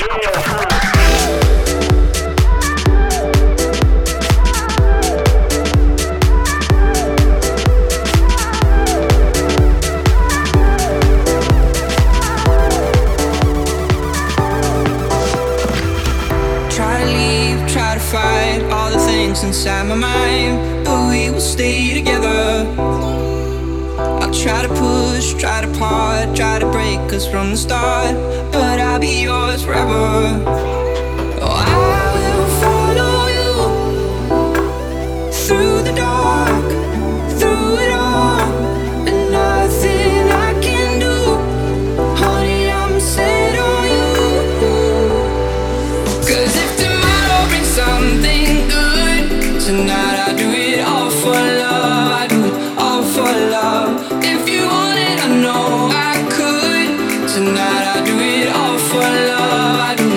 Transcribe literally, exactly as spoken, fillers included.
Inside my mind, but we will stay together. I'll try to push, try to part, try to break us from the start, but I'll be yours forever. Oh, I will follow you through the dark, through it all, and nothing I can do, honey, I'm set on you. 'Cause if tomorrow brings something good, tonight I do it all for love, I do it all for love. If you want it, I know I could. Tonight I do it all for love, I do